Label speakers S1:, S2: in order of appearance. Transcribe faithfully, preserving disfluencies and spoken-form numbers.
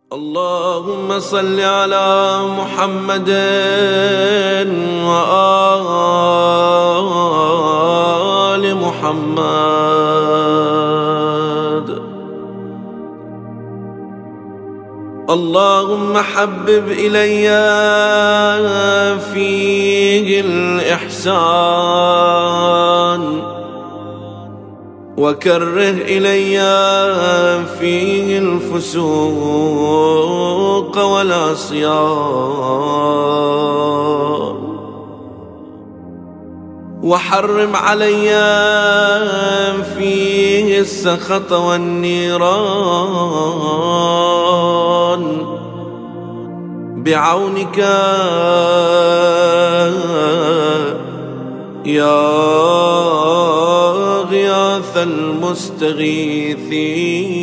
S1: اللهم صل على محمد وآل محمد. اللهم حبب إلي فيه الإحسان وكره إلي فيه الفسوق والعصيان وحرم علي فيه السخط والنيران بعونك يا غياث المستغيثين.